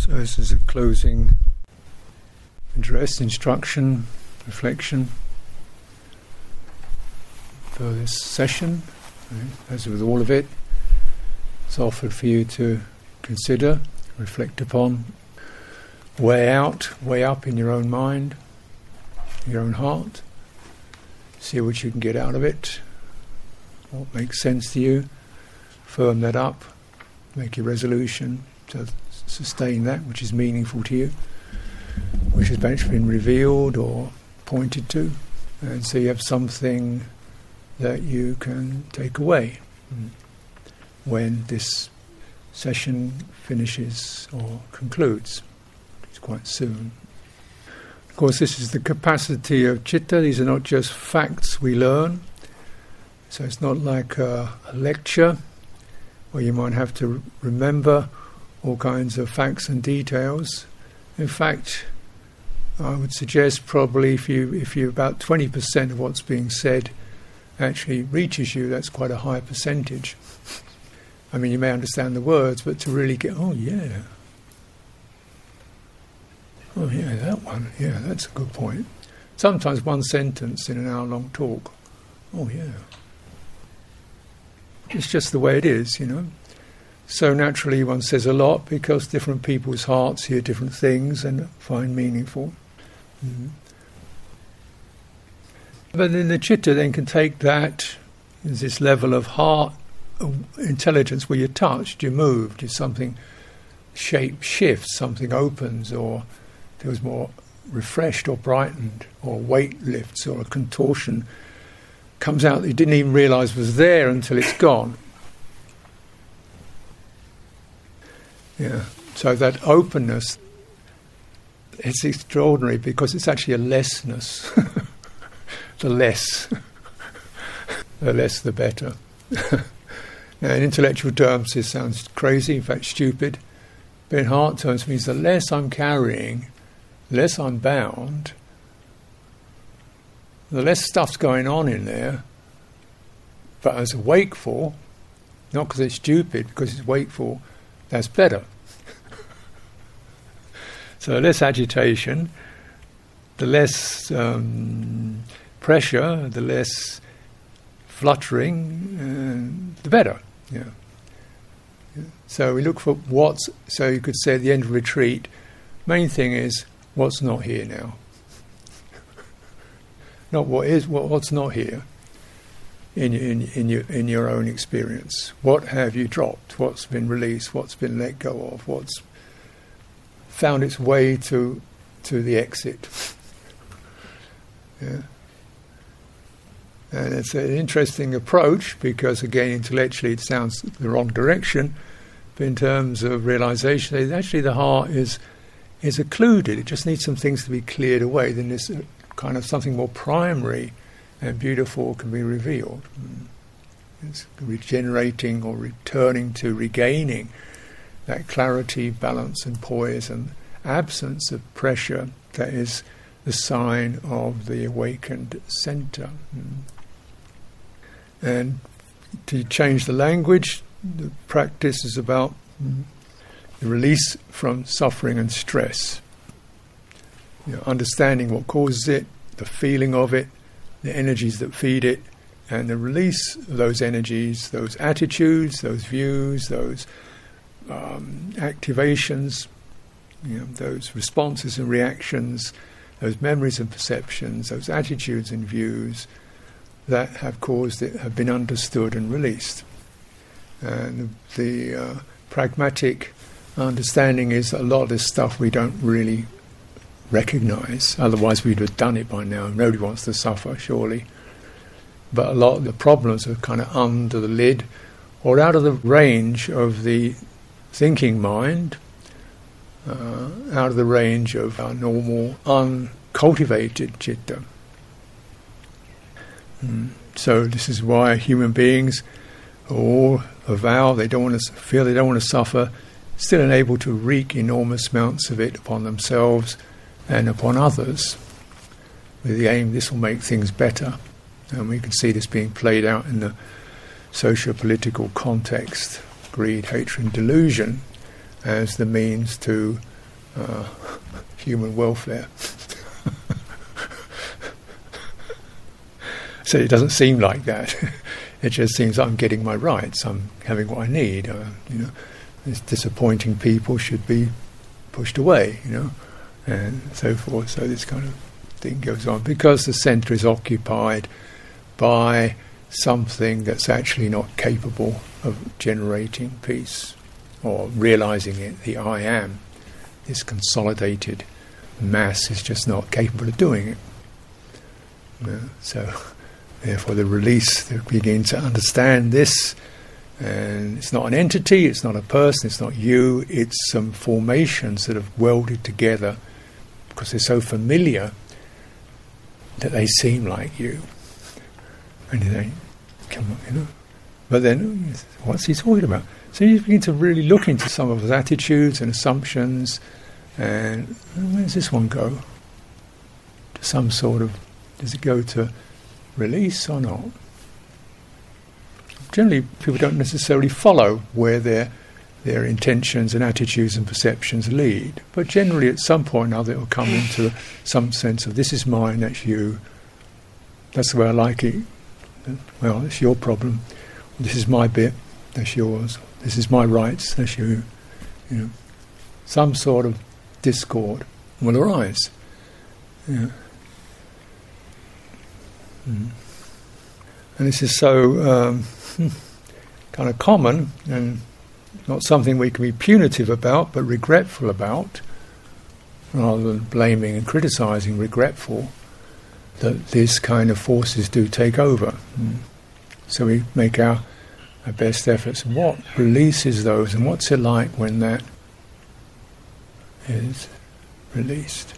So this is a closing address, instruction, reflection for this session. As with all of it, it's offered for you to consider, reflect upon, weigh out, weigh up in your own mind, your own heart, see what you can get out of it, what makes sense to you, firm that up, make your resolution to sustain that which is meaningful to you, which has been revealed or pointed to, and so you have something that you can take away when this session finishes or concludes. It's quite soon. Of course, this is the capacity of citta. These are not just facts we learn. So it's not like a lecture where you might have to remember all kinds of facts and details. In fact, I would suggest probably if you about 20% of what's being said actually reaches you, that's quite a high percentage. I mean, you may understand the words, but to really get, oh yeah, that one, yeah, that's a good point. Sometimes one sentence in an hour-long talk, oh yeah. It's just the way it is, you know. So naturally one says a lot because different people's hearts hear different things and find meaningful. But then the citta then can take that as this level of heart intelligence where you're touched, you're moved, if something shape shifts, something opens, or feels more refreshed or brightened, or weight lifts, or a contortion comes out that you didn't even realise was there until it's gone. Yeah. So that openness, it's extraordinary because it's actually a lessness. The less. The less the better. Now in intellectual terms this sounds crazy, in fact stupid, but in heart terms it means the less I'm carrying, the less I'm bound, the less stuff's going on in there, but as a wakeful, not because it's stupid, because it's wakeful, that's better. So the less agitation, the less pressure, the less fluttering, the better. Yeah. So we look for what's, so you could say at the end of retreat, main thing is what's not here now. Not what is, what's not here in your own experience. What have you dropped? What's been released? What's been let go of? What's found its way to the exit? Yeah. And it's an interesting approach because, again, intellectually it sounds the wrong direction, but in terms of realization, actually the heart is occluded. It just needs some things to be cleared away. Then this kind of something more primary and beautiful can be revealed. It's regenerating or returning to regaining that clarity, balance and poise and absence of pressure that is the sign of the awakened centre. And to change the language, the practice is about the release from suffering and stress. You know, understanding what causes it, the feeling of it, the energies that feed it, and the release of those energies, those attitudes, those views, those activations, you know, those responses and reactions, those memories and perceptions, those attitudes and views that have caused it, have been understood and released. And the pragmatic understanding is that a lot of this stuff we don't really recognise, otherwise we'd have done it by now. Nobody wants to suffer, surely. But a lot of the problems are kind of under the lid or out of the range of the thinking mind, out of the range of our normal uncultivated citta. So this is why human beings all avow they don't want to feel, they don't want to suffer, still unable to wreak enormous amounts of it upon themselves and upon others, with the aim this will make things better. And we can see this being played out in the socio-political context, greed, hatred and delusion as the means to human welfare. So it doesn't seem like that. It just seems like I'm getting my rights. I'm having what I need. These disappointing people should be pushed away, and so forth. So this kind of thing goes on because the centre is occupied by something that's actually not capable of generating peace or realising it. The I am, this consolidated mass, is just not capable of doing it. So therefore the release, they begin to understand this, and it's not an entity, it's not a person, it's not you, it's some formations that have welded together because they're so familiar that they seem like you. And you think, come on, But then, what's he talking about? So you begin to really look into some of his attitudes and assumptions, and where does this one go? To some sort of, does it go to release or not? Generally, people don't necessarily follow where their intentions and attitudes and perceptions lead, but generally at some point or another it will come into some sense of this is mine, that's you, that's the way I like it, well, it's your problem, this is my bit, that's yours, this is my rights, that's you. Some sort of discord will arise. And this is so kind of common and not something we can be punitive about, but regretful about, rather than blaming and criticising, regretful that these kind of forces do take over. So we make our best efforts. What releases those, and what's it like when that is released?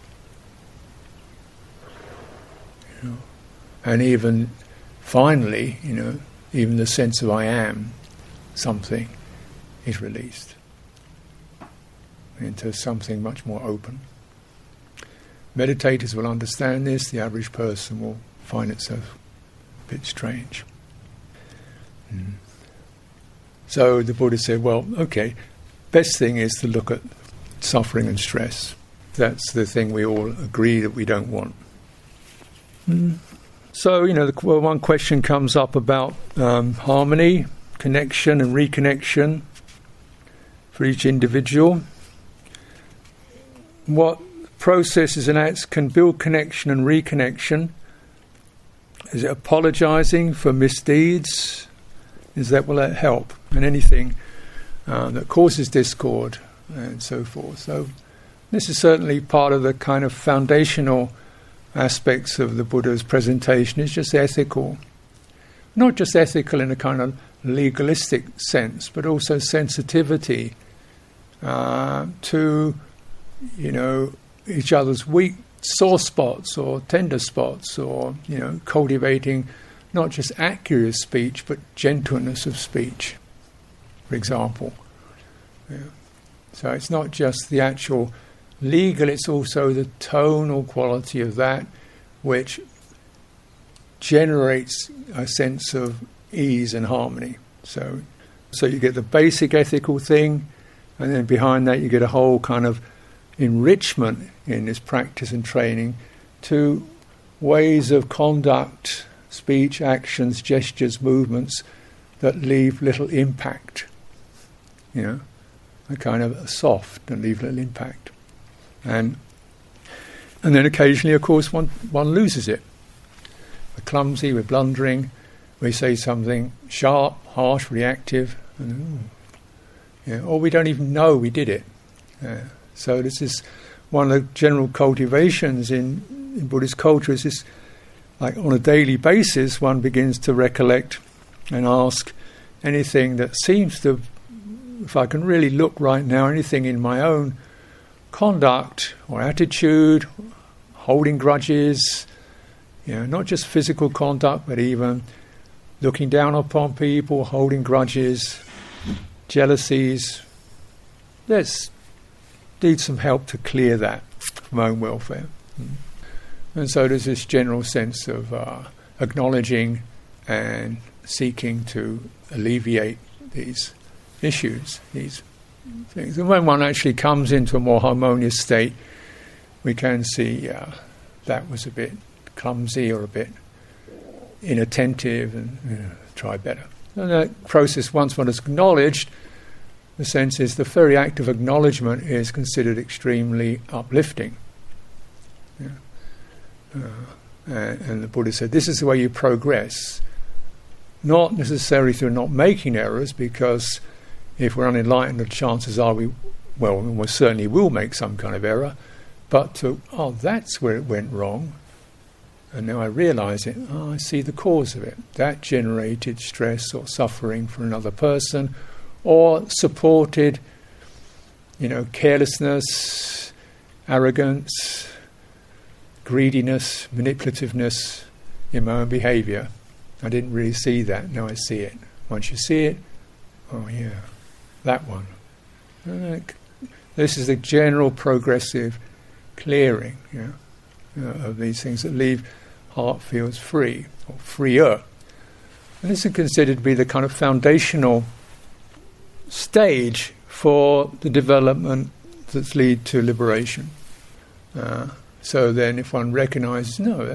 And even finally, even the sense of I am something is released into something much more open. Meditators will understand this, the average person will find it so a bit strange. So the Buddha said, well, okay, best thing is to look at suffering and stress. That's the thing we all agree that we don't want. So, one question comes up about harmony, connection and reconnection for each individual. What processes and acts can build connection and reconnection? Is it apologising for misdeeds? Will that help? And anything that causes discord and so forth. So this is certainly part of the kind of foundational aspects of the Buddha's presentation. It's just ethical. Not just ethical in a kind of legalistic sense, but also sensitivity to, each other's weak sore spots or tender spots, or, cultivating not just accurate speech, but gentleness of speech, for example. So it's not just the actual legal, it's also the tonal quality of that which generates a sense of ease and harmony. So you get the basic ethical thing, and then behind that you get a whole kind of enrichment in this practice and training to ways of conduct, speech, actions, gestures, movements that leave little impact. A kind of soft and leave little impact. And then occasionally, of course, one loses it. We're clumsy, we're blundering, we say something sharp, harsh, reactive, or we don't even know we did it. So this is one of the general cultivations in Buddhist culture, is this, like on a daily basis, one begins to recollect and ask anything that seems to, if I can really look right now, anything in my own conduct or attitude, holding grudges, not just physical conduct, but even looking down upon people, holding grudges, jealousies. Let's need some help to clear that for my own welfare. And so there's this general sense of acknowledging and seeking to alleviate these issues, these things. And when one actually comes into a more harmonious state, we can see that was a bit clumsy or a bit inattentive, and try better. And that process, once one has acknowledged, the sense is the very act of acknowledgement is considered extremely uplifting. And the Buddha said, this is the way you progress. Not necessarily through not making errors, because if we're unenlightened, the chances are we certainly will make some kind of error, but that's where it went wrong, and now I realise it, I see the cause of it. That generated stress or suffering for another person, or supported, carelessness, arrogance, greediness, manipulativeness in my own behaviour. I didn't really see that, now I see it. Once you see it, that one. This is a general progressive clearing of these things that leave heart fields free, or freer. And this is considered to be the kind of foundational stage for the development that lead to liberation. So then if one recognises,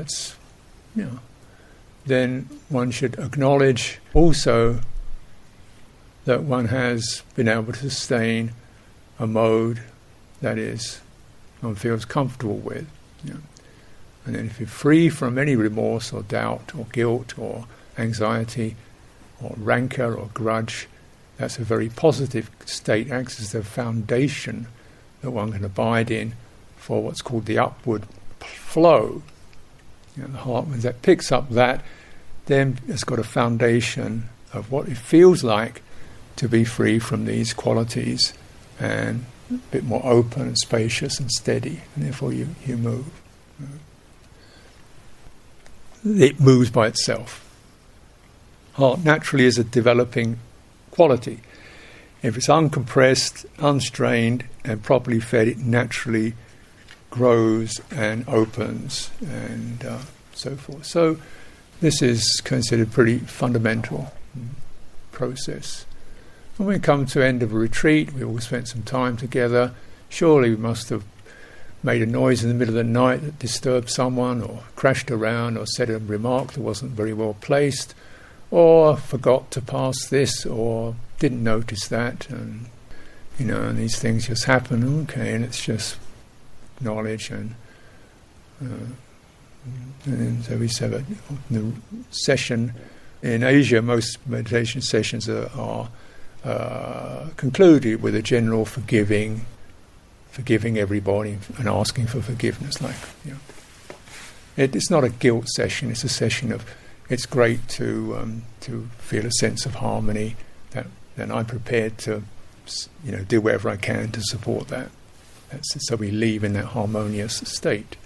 then one should acknowledge also that one has been able to sustain a mode that is one feels comfortable with. And then if you're free from any remorse or doubt or guilt or anxiety or rancour or grudge, that's a very positive state, acts as the foundation that one can abide in for what's called the upward flow. The heart, when that picks up that, then it's got a foundation of what it feels like to be free from these qualities, and a bit more open and spacious and steady, and therefore you move. It moves by itself. Heart naturally is a developing quality. If it's uncompressed, unstrained, and properly fed, it naturally grows and opens, and so forth. So this is considered pretty fundamental process. When we come to the end of a retreat, we all spent some time together. Surely we must have made a noise in the middle of the night that disturbed someone, or crashed around, or said a remark that wasn't very well placed, or forgot to pass this, or didn't notice that, and and these things just happen. And it's just knowledge, and so we said the session in Asia, most meditation sessions are concluded with a general forgiving everybody and asking for forgiveness. It's not a guilt session. It's a session of, it's great to feel a sense of harmony. Then I'm prepared to do whatever I can to support that. So we leave in that harmonious state.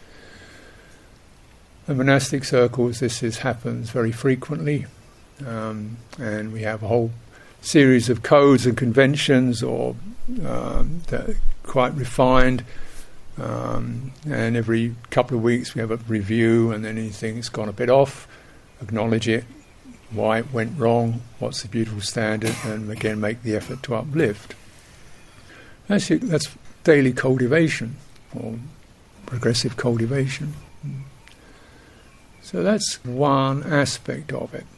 In monastic circles, happens very frequently, and we have a whole series of codes and conventions, or that are quite refined, and every couple of weeks we have a review, and then anything that's gone a bit off, acknowledge it, why it went wrong, what's the beautiful standard, and again make the effort to uplift. That's daily cultivation, or progressive cultivation. So that's one aspect of it.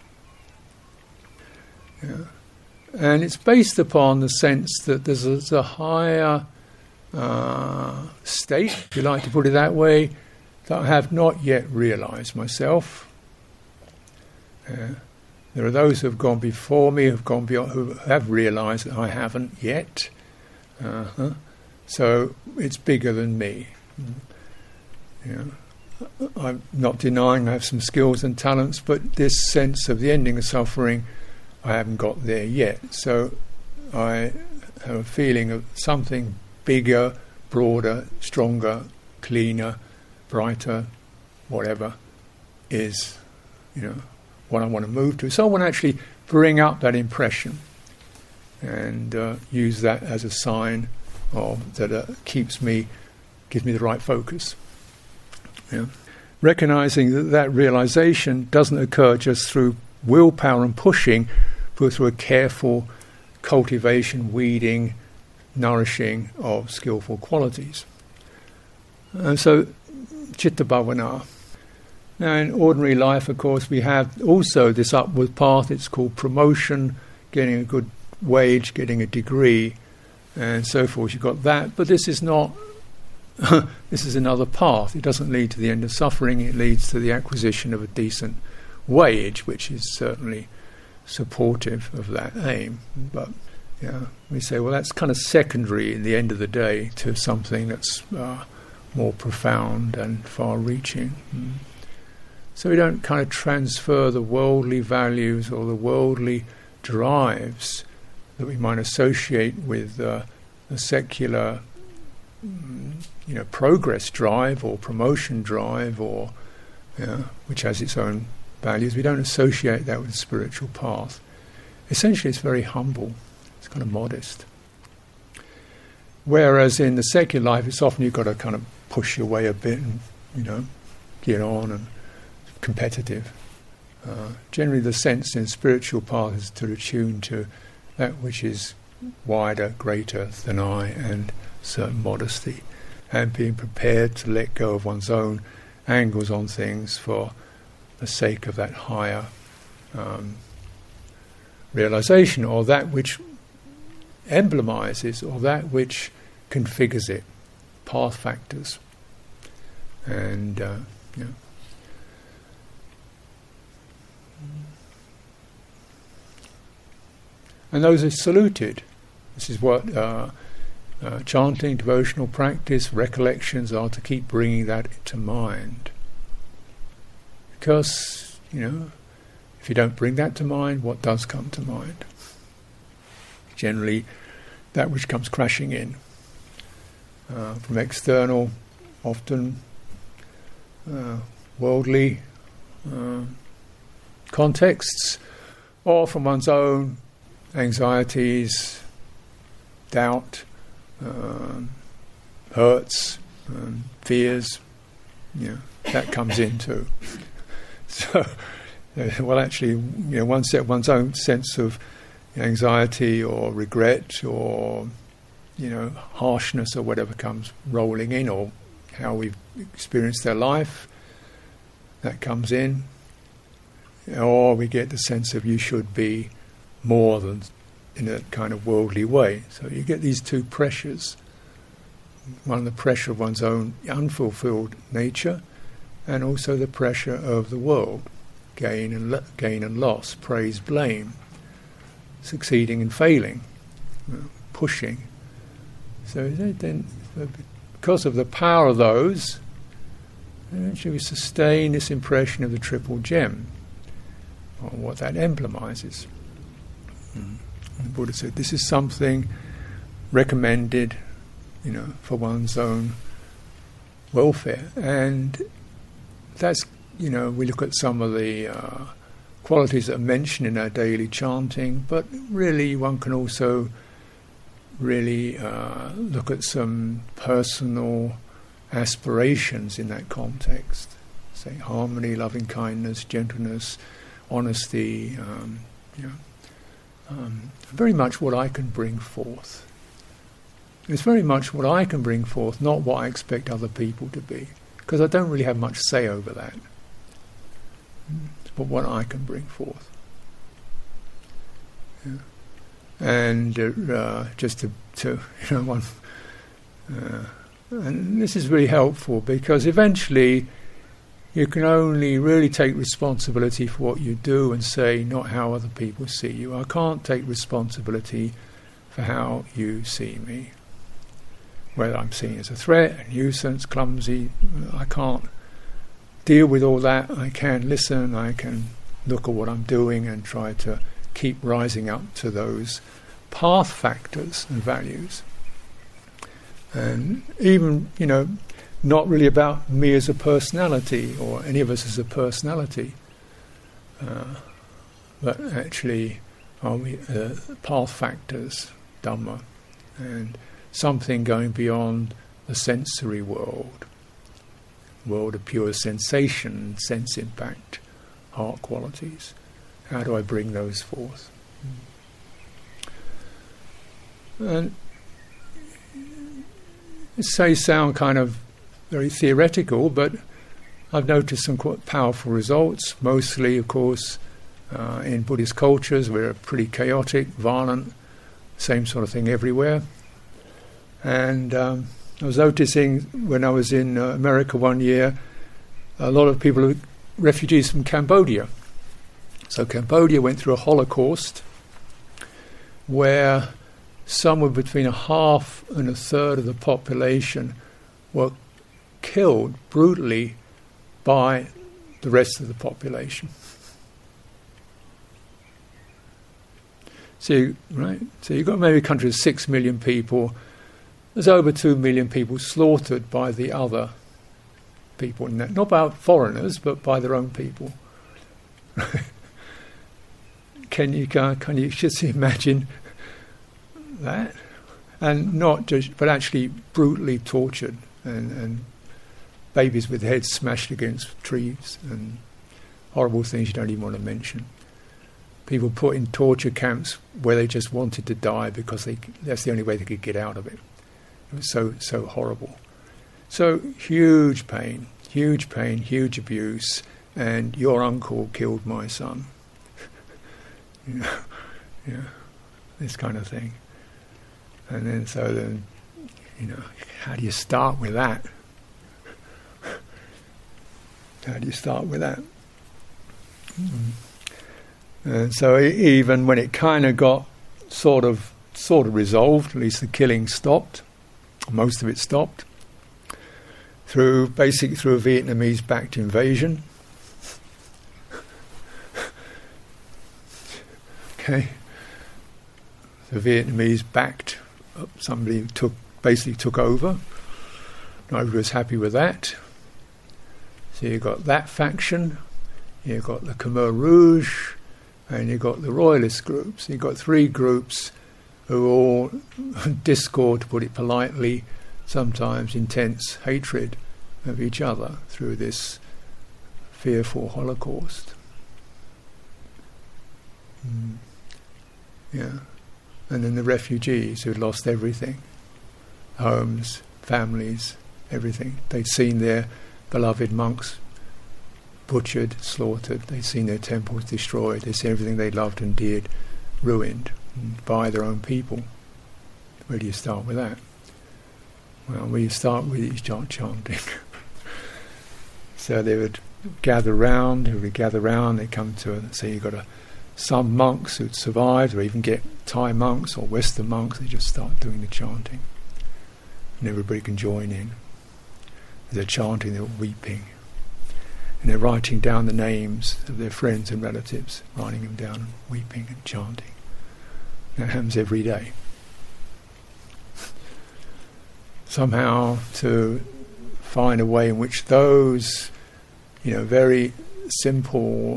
And it's based upon the sense that there's a higher state, if you like to put it that way, that I have not yet realised myself. There are those who have gone before me, who have realised that I haven't yet. So it's bigger than me. I'm not denying I have some skills and talents, but this sense of the ending of suffering, I haven't got there yet. So I have a feeling of something bigger, broader, stronger, cleaner, brighter, whatever, is, what I want to move to. So I want to actually bring up that impression and use that as a sign that gives me the right focus. Recognizing that realization doesn't occur just through willpower and pushing, but through a careful cultivation, weeding, nourishing of skillful qualities. And so, Chitta Bhavana. Now, in ordinary life, of course, we have also this upward path. It's called promotion, getting a good wage, getting a degree, and so forth. You've got that, but this is not. This is another path. It doesn't lead to the end of suffering. It leads to the acquisition of a decent wage, which is certainly supportive of that aim. But we say, well, that's kind of secondary in the end of the day to something that's more profound and far-reaching. So we don't kind of transfer the worldly values or the worldly drives that we might associate with the secular, progress drive or promotion drive, or which has its own values. We don't associate that with the spiritual path. Essentially, it's very humble. It's kind of modest. Whereas in the secular life, it's often you've got to kind of push your way a bit and, get on and competitive. Generally, the sense in spiritual path is to attune to that which is wider, greater than I, and certain modesty, and being prepared to let go of one's own angles on things for the sake of that higher realization, or that which emblemizes, or that which configures it, path factors. And and those are saluted. This is what chanting, devotional practice, recollections are, to keep bringing that to mind. Because, if you don't bring that to mind, what does come to mind? Generally, that which comes crashing in from external, often worldly contexts, or from one's own anxieties, doubt, hurts, fears, that comes in too. So, actually, one's own sense of anxiety or regret or, harshness or whatever comes rolling in, or how we've experienced their life, that comes in. Or we get the sense of you should be more than, in a kind of worldly way. So you get these two pressures. One, the pressure of one's own unfulfilled nature, and also the pressure of the world, gain and loss, praise, blame, succeeding and failing, pushing. So then, because of the power of those, eventually we sustain this impression of the triple gem, or what that emblemizes. And the Buddha said this is something recommended, for one's own welfare. And that's, we look at some of the qualities that are mentioned in our daily chanting, but really one can also really look at some personal aspirations in that context. Say harmony, loving kindness, gentleness, honesty, very much what I can bring forth. It's very much what I can bring forth, not what I expect other people to be, because I don't really have much say over that. But what I can bring forth. And just to one, and this is really helpful, because eventually you can only really take responsibility for what you do and say, not how other people see you. I can't take responsibility for how you see me. Whether I'm seen as a threat, a nuisance, clumsy, I can't deal with all that. I can listen, I can look at what I'm doing and try to keep rising up to those path factors and values. And even, not really about me as a personality, or any of us as a personality, but actually are we path factors, Dhamma, and something going beyond the sensory world of pure sensation, sense impact, heart qualities. How do I bring those forth? And sound kind of very theoretical, but I've noticed some quite powerful results. Mostly, of course, in Buddhist cultures, we're pretty chaotic, violent, same sort of thing everywhere. And I was noticing when I was in America one year, a lot of people are refugees from Cambodia. So Cambodia went through a Holocaust where somewhere between a half and a third of the population were killed brutally by the rest of the population. So you've got maybe a country of 6 million people. There's over 2 million people slaughtered by the other people in that. Not by foreigners, but by their own people. Can you just imagine that? And not just, but actually brutally tortured, and babies with heads smashed against trees, and horrible things you don't even want to mention. People put in torture camps where they just wanted to die because that's the only way they could get out of it. It was so horrible. So huge pain, huge abuse, and your uncle killed my son. This kind of thing. And then how do you start with that? How do you start with that? And so even when it kind of got sort of resolved, at least the killing stopped, most of it stopped, through a Vietnamese-backed invasion. Okay, the Vietnamese backed, somebody basically took over. Nobody was happy with that. So you got that faction, you got the Khmer Rouge, and you got the royalist groups. You got three groups who all discord, to put it politely, sometimes intense hatred of each other through this fearful Holocaust. Yeah. And then the refugees who lost everything, homes, families, everything. They'd seen their beloved monks butchered, slaughtered. They'd seen their temples destroyed. They'd seen everything they loved and did ruined by their own people. Where do you start with that? Well, we start with each chanting. So they would gather round, they come to, say you've got some monks who'd survived, or even get Thai monks or Western monks, they just start doing the chanting. And everybody can join in. As they're chanting, they're weeping. And they're writing down the names of their friends and relatives, writing them down and weeping and chanting. That happens every day. Somehow to find a way in which those, very simple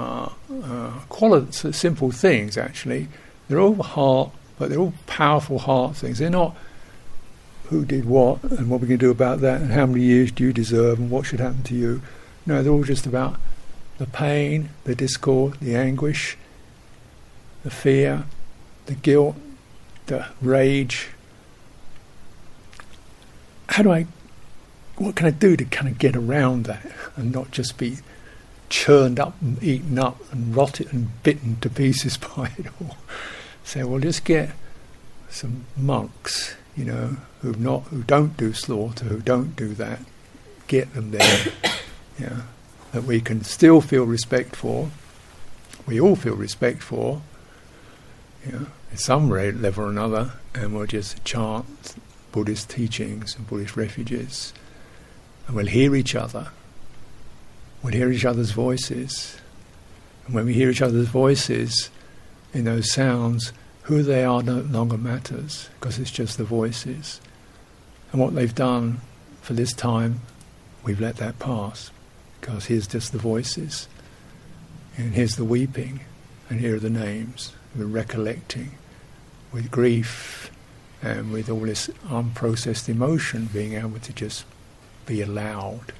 simple things, actually, they're all heart, but they're all powerful heart things. They're not who did what and what we can do about that and how many years do you deserve and what should happen to you. No, they're all just about the pain, the discord, the anguish, the fear, the guilt, the rage. What can I do to kind of get around that and not just be churned up and eaten up and rotted and bitten to pieces by it all? So we'll just get some monks, who don't do slaughter, who don't do that. Get them there, that we can still feel respect for. We all feel respect for, at some level or another, and we'll just chant Buddhist teachings and Buddhist refuges, and we'll hear each other. We'll hear each other's voices, and when we hear each other's voices in those sounds, who they are no longer matters, because it's just the voices. And what they've done for this time, we've let that pass, because here's just the voices, and here's the weeping, and here are the names, the recollecting, with grief and with all this unprocessed emotion being able to just be allowed.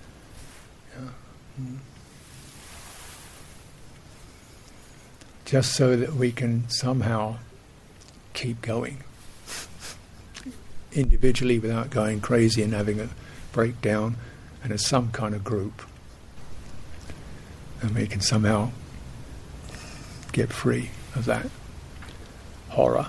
Just so that we can somehow keep going. individually without going crazy and having a breakdown, and as some kind of group. And we can somehow get free of that horror.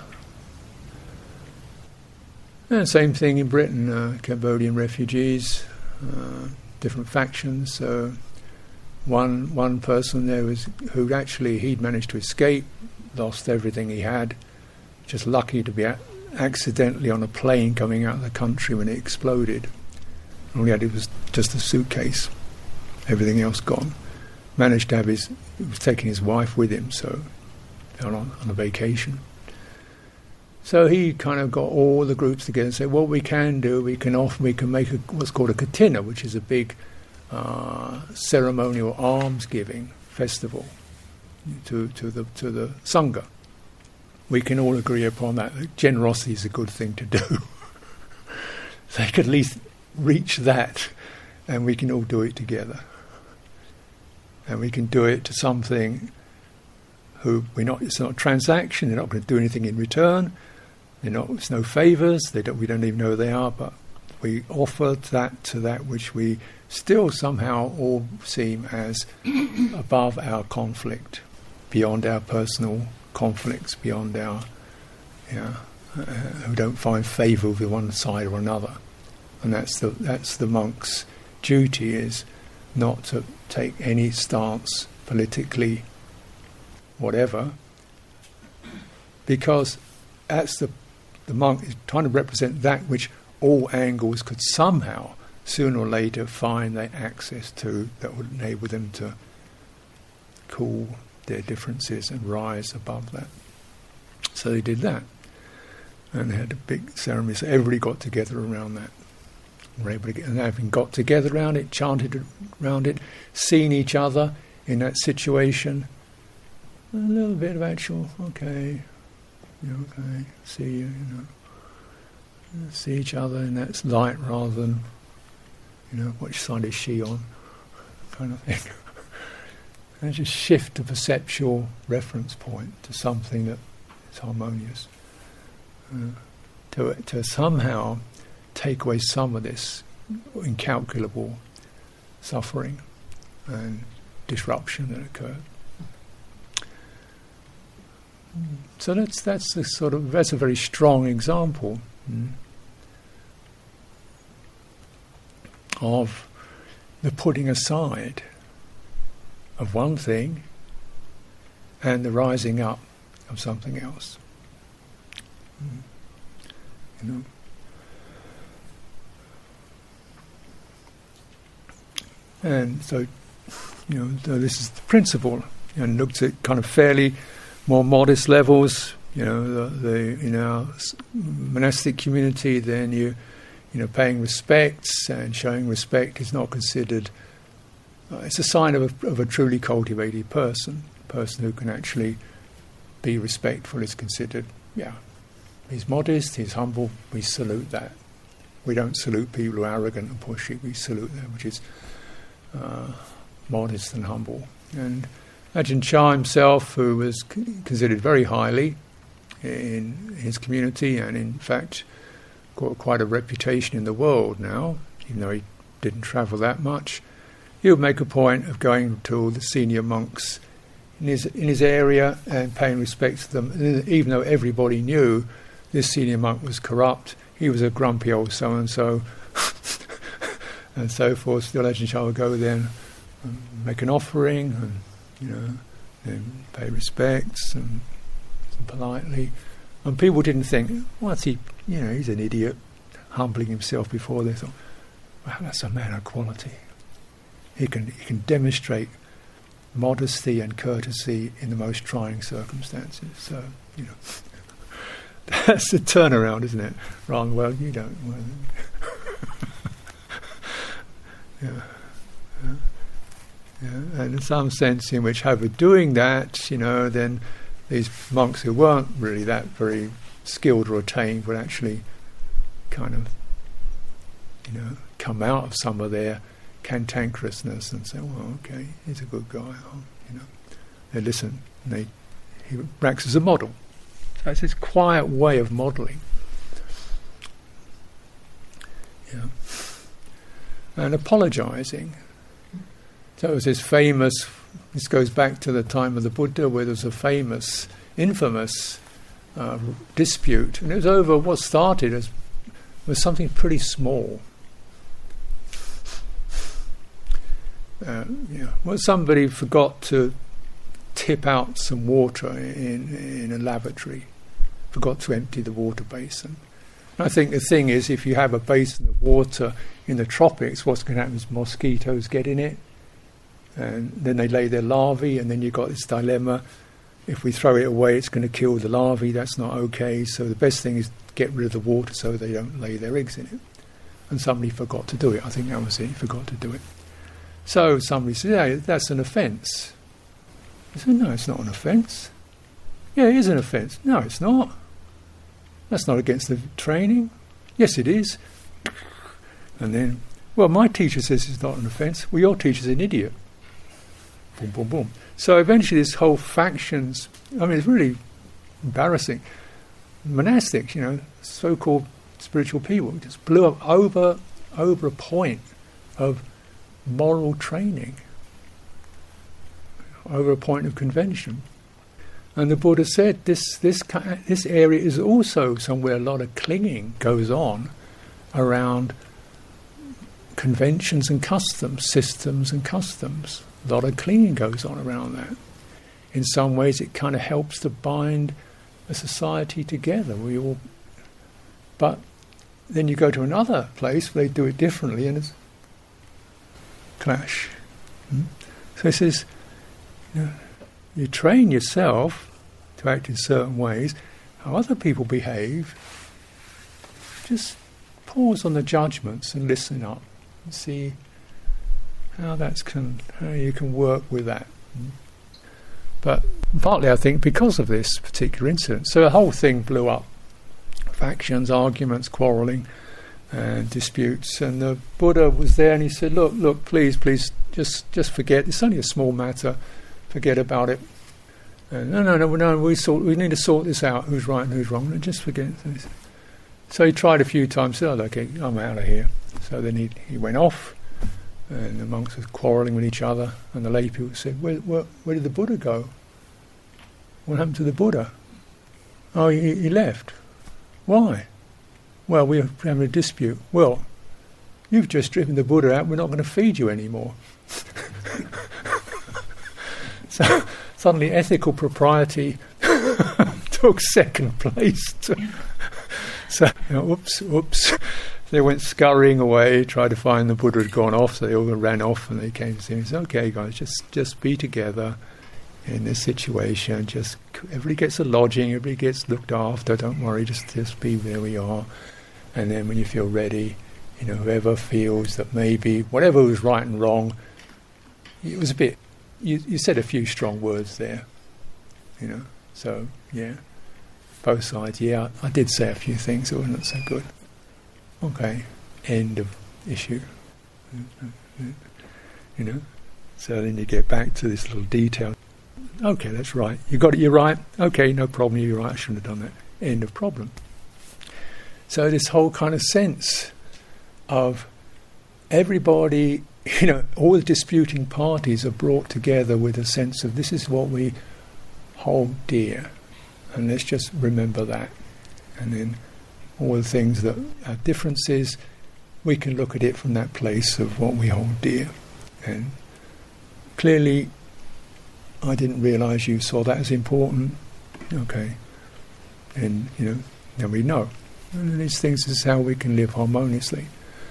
And same thing in Britain, Cambodian refugees, different factions. So one person there was who actually he'd managed to escape, lost everything he had, just lucky to be accidentally on a plane coming out of the country when it exploded. All he had was just a suitcase, everything else gone. Managed to have he was taking his wife with him, so on a vacation. So he kind of got all the groups together and said, what we can do, we can make what's called a katina, which is a big ceremonial alms-giving festival to the Sangha. We can all agree upon that. Generosity is a good thing to do. So they could at least reach that, and we can all do it together. And we can do it to something it's not a transaction, they're not going to do anything in return, it's no favours, we don't even know who they are, but we offer that to that which we still somehow all seem as above our conflict, beyond our personal conflicts, beyond our who don't find favour with one side or another. And that's the monk's duty, is not to take any stance politically, whatever, because that's the monk is trying to represent that which all angles could somehow sooner or later find their access to, that would enable them to cool their differences and rise above that. So they did that, and they had a big ceremony, so everybody got together around that. Were able to get, and having got together around it, chanted around it, seen each other in that situation, a little bit of actual, okay, see you, see each other in that light rather than, which side is she on, kind of thing. And just shift the perceptual reference point to something that is harmonious, to somehow take away some of this incalculable suffering and disruption that occurred. So that's a very strong example of the putting aside of one thing and the rising up of something else. And so, this is the principle, and looked at kind of fairly more modest levels. In our monastic community, then paying respects and showing respect is not considered. It's a sign of a truly cultivated person. A person who can actually be respectful is considered. He's modest, he's humble. We salute that. We don't salute people who are arrogant and pushy. We salute them, which is modest and humble. And Ajahn Chah himself, who was considered very highly in his community, and in fact got quite a reputation in the world now, even though he didn't travel that much, he would make a point of going to all the senior monks in his area and paying respect to them, even though everybody knew this senior monk was corrupt. He was a grumpy old so-and-so, and so forth. Still, Ajahn Chah would go there and make an offering, and and pay respects and politely. And people didn't think, what's he? He's an idiot, humbling himself before. They thought, wow, that's a man of quality. He can demonstrate modesty and courtesy in the most trying circumstances. So that's the turnaround, isn't it? Wrong. Well, you don't. And in some sense in which, however, doing that, then these monks who weren't really that very skilled or attained would actually kind of, come out of some of their cantankerousness and say, well, okay, he's a good guy. They listen, and he acts as a model. So it's this quiet way of modelling. Yeah. And apologizing. So it was this famous, this goes back to the time of the Buddha, where there was a famous, infamous dispute, and it was over what started as was something pretty small. Well, somebody forgot to tip out some water in a lavatory, forgot to empty the water basin. And I think the thing is, if you have a basin of water in the tropics, what's going to happen is mosquitoes get in it, and then they lay their larvae, and then you've got this dilemma. If we throw it away, it's going to kill the larvae. That's not okay. So the best thing is get rid of the water so they don't lay their eggs in it. And somebody forgot to do it. I think that was it. He forgot to do it. So somebody said, yeah, that's an offence. I said, no, it's not an offence. Yeah, it is an offence. No, it's not. That's not against the training. Yes, it is. And then, well, my teacher says it's not an offence. Well, your teacher's an idiot. Boom, boom, boom. So eventually this whole factions, I mean, it's really embarrassing. Monastics, so-called spiritual people, just blew up over a point of moral training, over a point of convention. And the Buddha said this area is also somewhere a lot of clinging goes on around conventions and customs, systems and customs. A lot of clinging goes on around that. In some ways it kind of helps to bind a society together. But then you go to another place where they do it differently and it's clash. So he says, you train yourself to act in certain ways. How other people behave, just pause on the judgments and listen up and see how you can work with that. But partly I think because of this particular incident. So the whole thing blew up. Factions, arguments, quarrelling and disputes. And the Buddha was there and he said, look, please, just forget. It's only a small matter. Forget about it. No, we need to sort this out. Who's right and who's wrong. Just forget. So he tried a few times. Said, okay, I'm out of here. So then he went off. And the monks were quarrelling with each other, and the lay people said, where did the Buddha go? What happened to the Buddha? Oh, he left. Why? Well, we're having a dispute. Well, you've just driven the Buddha out, we're not going to feed you anymore. So suddenly ethical propriety took second place. So, oops. They went scurrying away, tried to find the Buddha had gone off, so they all ran off and they came to see him and said, okay guys, just be together in this situation, just everybody gets a lodging, everybody gets looked after, don't worry, just be where we are. And then when you feel ready, whoever feels that maybe whatever was right and wrong, it was a bit, you said a few strong words there, so yeah, both sides, yeah, I did say a few things that weren't so good. Okay, end of issue. So then you get back to this little detail. Okay, that's right. You got it, you're right. Okay, no problem, you're right, I shouldn't have done that. End of problem. So this whole kind of sense of everybody, all the disputing parties are brought together with a sense of this is what we hold dear. And let's just remember that. And then all the things that are differences, we can look at it from that place of what we hold dear. And clearly, I didn't realise you saw that as important. Okay. And, then we know. And these things is how we can live harmoniously.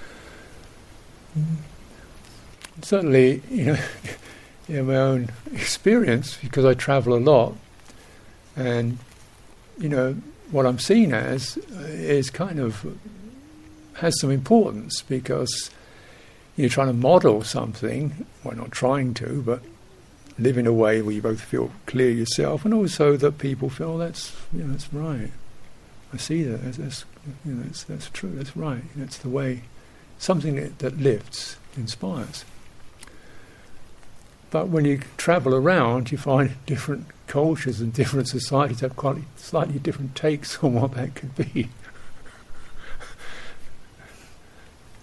Certainly, in my own experience, because I travel a lot, and, what I'm seen as is kind of has some importance because you're trying to model something, well, not trying to, but live in a way where you both feel clear yourself and also that people feel that's right. I see that, that's true, that's right, that's the way, something that lifts, inspires. But when you travel around, you find different cultures and different societies have quite slightly different takes on what that could be.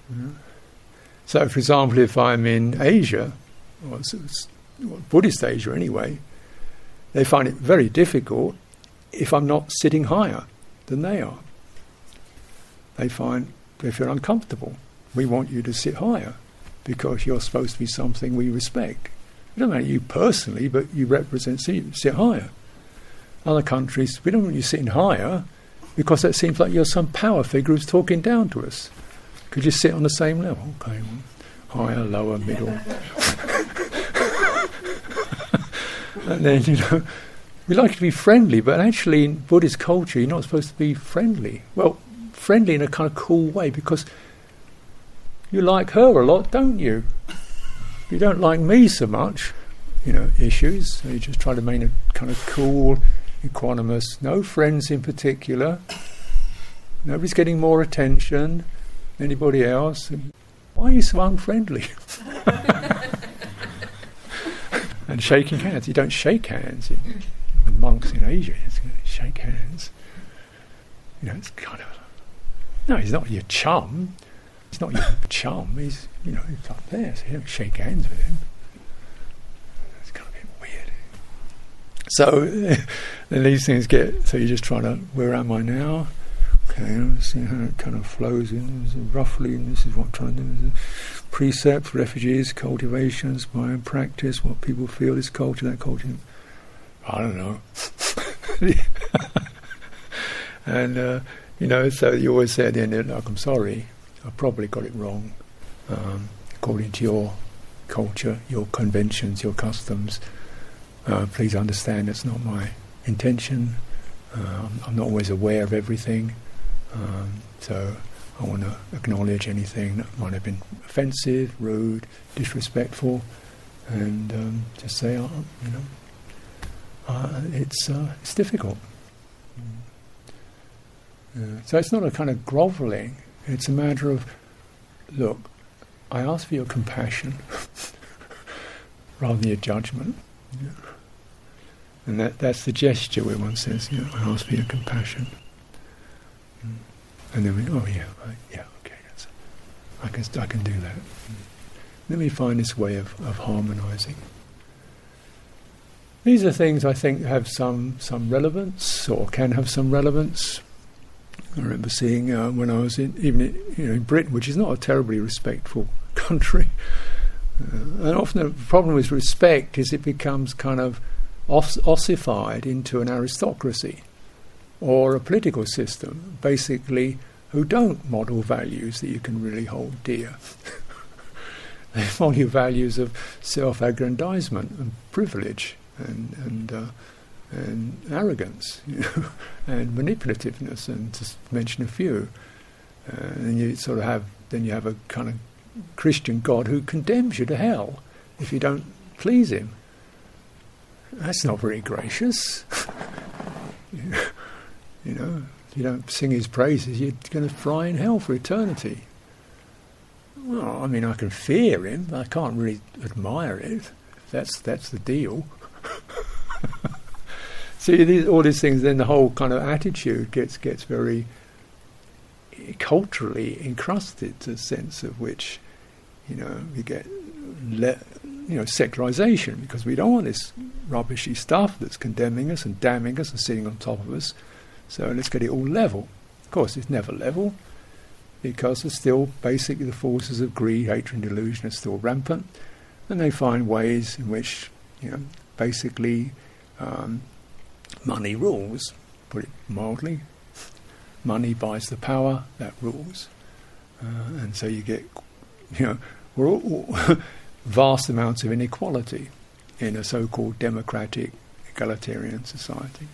So, for example, if I'm in Asia, or Buddhist Asia anyway, they find it very difficult if I'm not sitting higher than they are. They feel uncomfortable. We want you to sit higher because you're supposed to be something we respect. It doesn't matter you personally, but you represent, sit higher. Other countries, we don't want you sitting higher because it seems like you're some power figure who's talking down to us. Could you sit on the same level? Okay, higher, lower, middle. And then, we like to be friendly, but actually in Buddhist culture you're not supposed to be friendly. Well, friendly in a kind of cool way, because you like her a lot, don't you? You don't like me so much, issues. So you just try to maintain a kind of cool, equanimous, no friends in particular. Nobody's getting more attention than anybody else. Why are you so unfriendly? And shaking hands. You don't shake hands with monks in Asia. It's shake hands. It's kind of... No, he's not your chum. He's not your chum. He's, he's up there, so you don't shake hands with him. It's kind of a bit weird. So, then these things get... So you're just trying to... Where am I now? Okay, let's see how it kind of flows in. Roughly, and this is what I'm trying to do. Precepts, refuges, cultivations, my own practice, what people feel is culture, that culture. I don't know. And, so you always say at the end, I'm sorry, I probably got it wrong. According to your culture, your conventions, your customs, please understand that's not my intention. I'm not always aware of everything. So I want to acknowledge anything that might have been offensive, rude, disrespectful, and just say, it's difficult. So it's not a kind of grovelling. It's a matter of, look, I ask for your compassion rather than your judgment. Yeah. And that's the gesture where one says, I ask for your compassion. And then okay, I can do that. Then we find this way of harmonising. These are things I think have some relevance, or can have some relevance. I remember seeing when I was in Britain, which is not a terribly respectful country, and often the problem with respect is it becomes kind of ossified into an aristocracy or a political system, basically, who don't model values that you can really hold dear. They model values of self-aggrandizement and privilege and arrogance, and manipulativeness, and to mention a few. And you sort of have a kind of Christian God who condemns you to hell if you don't please him. That's not very gracious. If you don't sing his praises, you're going to fry in hell for eternity. Well, I mean, I can fear him, but I can't really admire it. That's the deal. See, all these things, then the whole kind of attitude gets very culturally encrusted, to a sense of which, we get secularization, because we don't want this rubbishy stuff that's condemning us and damning us and sitting on top of us. So let's get it all level. Of course, it's never level, because there's still basically the forces of greed, hatred and delusion are still rampant, and they find ways in which, basically money rules, put it mildly. Money buys the power, that rules. And so you get, vast amounts of inequality in a so-called democratic, egalitarian society.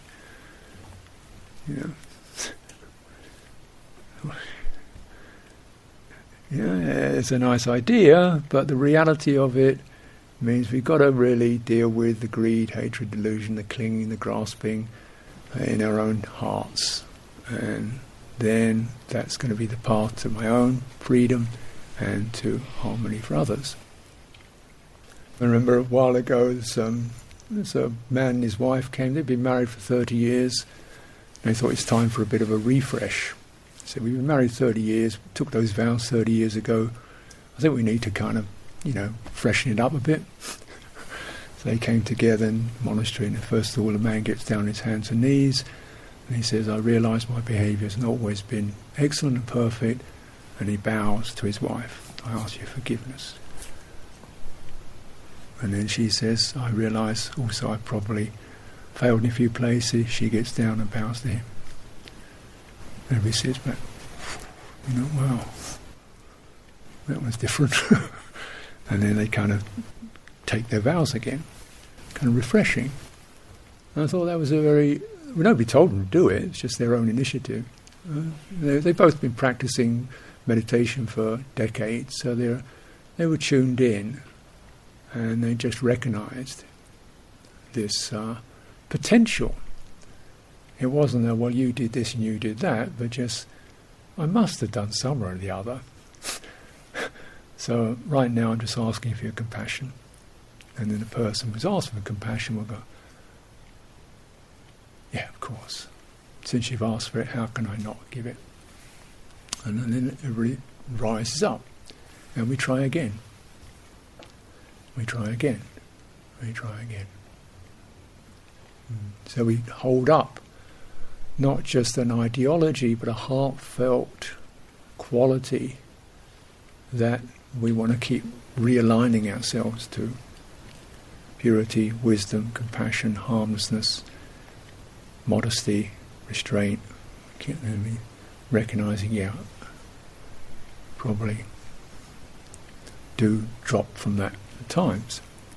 It's a nice idea, but the reality of it means we've got to really deal with the greed, hatred, delusion, the clinging, the grasping in our own hearts. And then that's going to be the path to my own freedom and to harmony for others. I remember a while ago, there's a man and his wife came. They'd been married for 30 years. And they thought it's time for a bit of a refresh. said, we've been married 30 years, took those vows 30 years ago. I think we need to kind of, freshen it up a bit. So they came together in the monastery, and first of all, the man gets down on his hands and knees, and he says, I realise my behaviour has not always been excellent and perfect, and he bows to his wife. I ask you forgiveness. And then she says, I realise also I probably failed in a few places. She gets down and bows to him. And everybody sits back. Wow, that was different. And then they kind of take their vows again. Kind of refreshing. And I thought that was nobody told them to do it, it's just their own initiative. They've both been practicing meditation for decades, so they were tuned in, and they just recognised this potential. It wasn't that, well, you did this and you did that, but just, I must have done somewhere or the other. So right now I'm just asking for your compassion. And then the person who's asking for compassion will go, yeah, of course. Since you've asked for it, how can I not give it? And then everybody rises up. And we try again. We try again. We try again. So we hold up not just an ideology, but a heartfelt quality that we want to keep realigning ourselves to. Purity, wisdom, compassion, harmlessness, modesty, restraint, recognizing, probably do drop from that at times.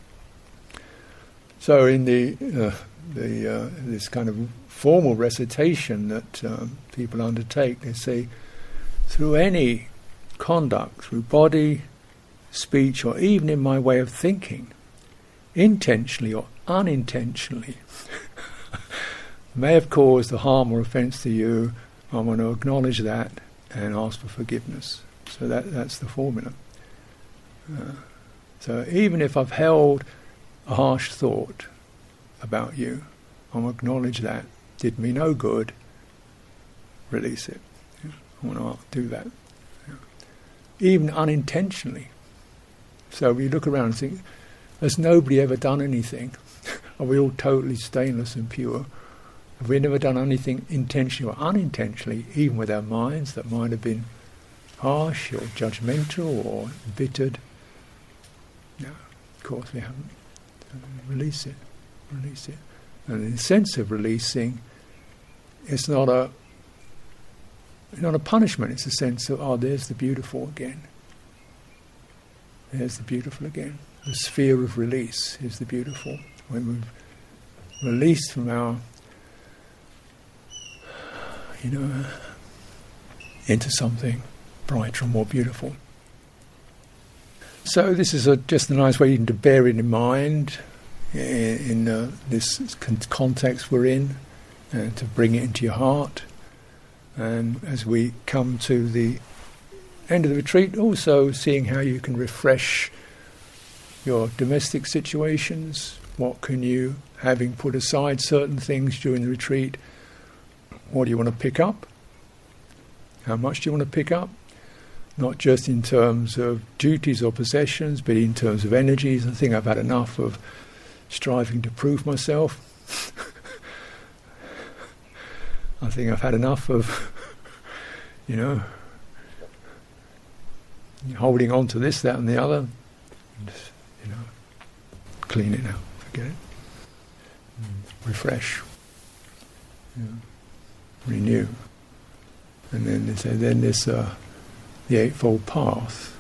So in this kind of formal recitation that people undertake, they say, through any conduct, through body, speech, or even in my way of thinking, intentionally or unintentionally, may have caused a harm or offence to you, I want to acknowledge that and ask for forgiveness. So that's the formula. So even if I've held a harsh thought about you, I'll acknowledge that. Did me no good, release it. I want to do that. Even unintentionally. So we look around and think, has nobody ever done anything? Are we all totally stainless and pure? Have we never done anything intentionally or unintentionally, even with our minds, that might have been harsh or judgmental or embittered? No, of course we haven't. So release it. Release it. And in the sense of releasing, it's not a punishment, it's a sense of, there's the beautiful again. There's the beautiful again. The sphere of release is the beautiful. When we've released from our, into something brighter and more beautiful. So this is just a nice way to bear it in mind in this context we're in, and to bring it into your heart. And as we come to the end of the retreat, also seeing how you can refresh your domestic situations. What can you, having put aside certain things during the retreat, what do you want to pick up? How much do you want to pick up? Not just in terms of duties or possessions, but in terms of energies. I think I've had enough of striving to prove myself. I think I've had enough of, holding on to this, that and the other. Just, clean it out, forget it. Refresh. Renew. And then they say, then there's the Eightfold Path.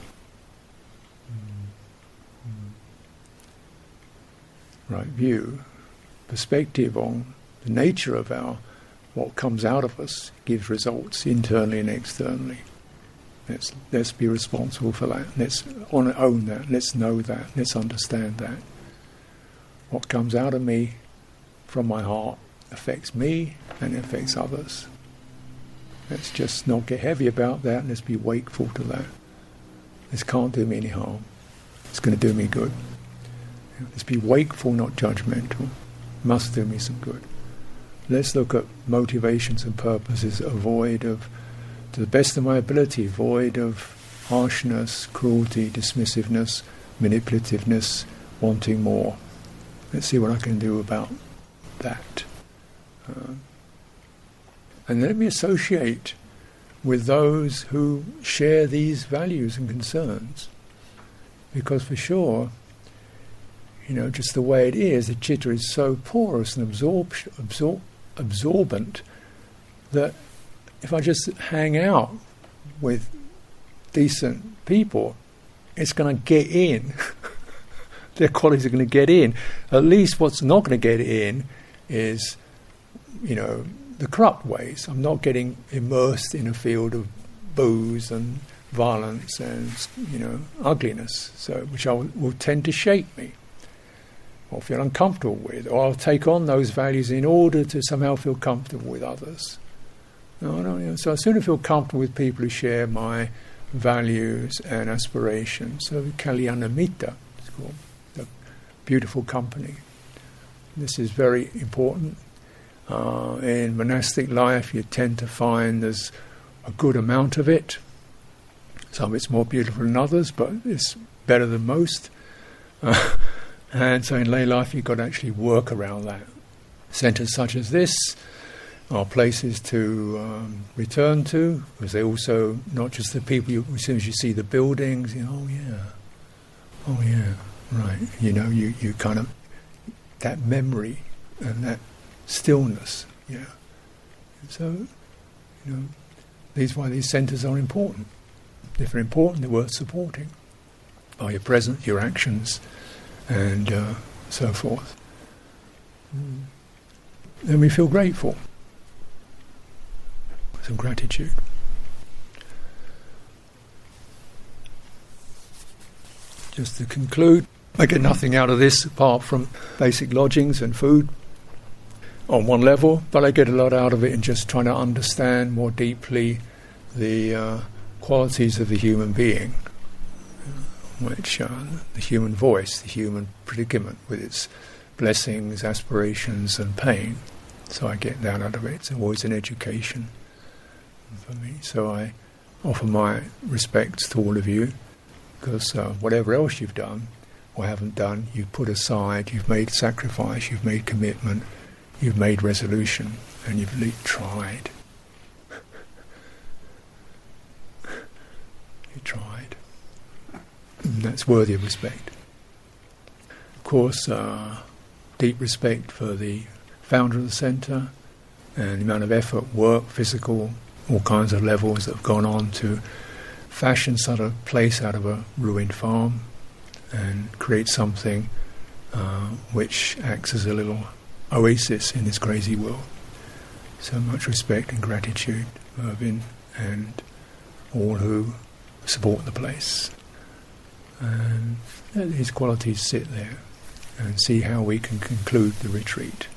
Right view, perspective on the nature of what comes out of us, gives results internally and externally. Let's be responsible for that. Let's own that. Let's know that. Let's understand that. What comes out of me from my heart affects me and it affects others. Let's just not get heavy about that. Let's be wakeful to that. This can't do me any harm. It's going to do me good. Let's be wakeful, not judgmental. Must do me some good. Let's look at motivations and purposes, avoid of to the best of my ability, void of harshness, cruelty, dismissiveness, manipulativeness, wanting more. Let's see what I can do about that. And let me associate with those who share these values and concerns. Because for sure, just the way it is, the chitta is so porous and absorbent that if I just hang out with decent people, it's going to get in. Their qualities are going to get in. At least what's not going to get in is, the corrupt ways. I'm not getting immersed in a field of booze and violence and, ugliness, which will tend to shape me, or feel uncomfortable with, or I'll take on those values in order to somehow feel comfortable with others. No, so I sooner feel comfortable with people who share my values and aspirations. So Kalyanamitta, it's called, the beautiful company. This is very important. In monastic life, you tend to find there's a good amount of it. Some of it's more beautiful than others, but it's better than most. And so in lay life, you've got to actually work around that. Centres such as this are places to return to, because they're also not just the people, as soon as you see the buildings, oh yeah, right. You kind of, that memory and that stillness, So, why these centres are important. If they're important, they're worth supporting by your presence, your actions, and so forth. Then we feel grateful. Some gratitude. Just to conclude, I get nothing out of this apart from basic lodgings and food on one level, but I get a lot out of it in just trying to understand more deeply the qualities of the human being, which the human voice, the human predicament with its blessings, aspirations and pain. So I get that out of it. It's always an education for me. So I offer my respects to all of you, because whatever else you've done or haven't done, you've put aside, you've made sacrifice, you've made commitment, you've made resolution, and you've tried. You tried. And that's worthy of respect. Of course, deep respect for the founder of the centre and the amount of effort, work, physical, all kinds of levels that have gone on to fashion such a place out of a ruined farm and create something which acts as a little oasis in this crazy world. So much respect and gratitude, Mervyn, and all who support the place. And let these qualities sit there and see how we can conclude the retreat.